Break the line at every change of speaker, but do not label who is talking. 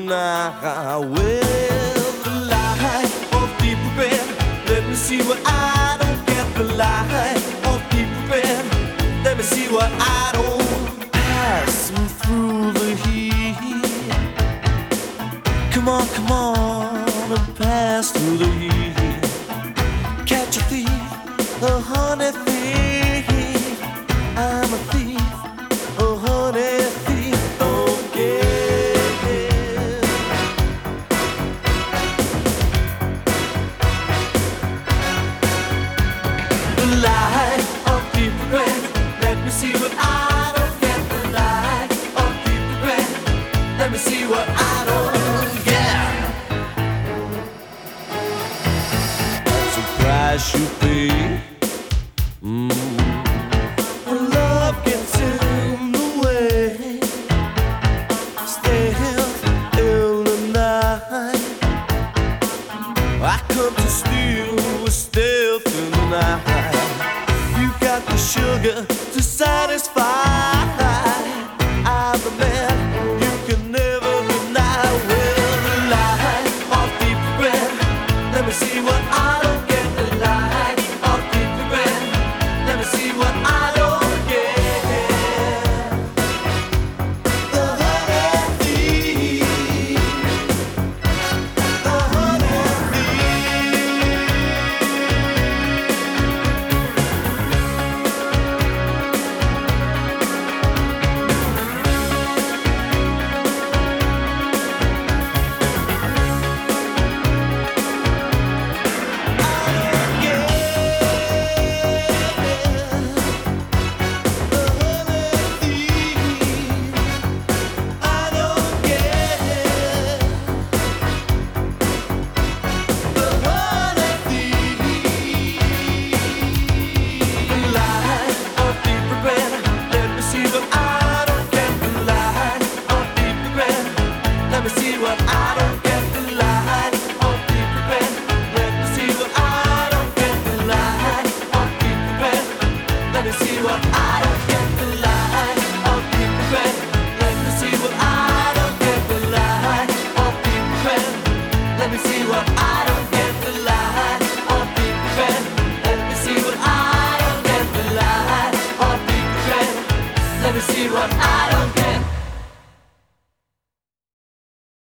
tonight. Well, the light of deep red. Let me see what I don't get. The light of deep red. Let me see what I don't. Passing through the heat. Come on, and pass through the heat. Catch a thief, a honey thief. I'm a thief, a honey thief. Light of deep red. Let me see what I don't get. The light of deep red. Let me see what I don't get. That's a price you pay. When love gets in the way, stay here till the night. I come to steal with stealth in the night. Got the sugar to satisfy. I'm the man you can never deny. Well, the light of deep red. Let me see what I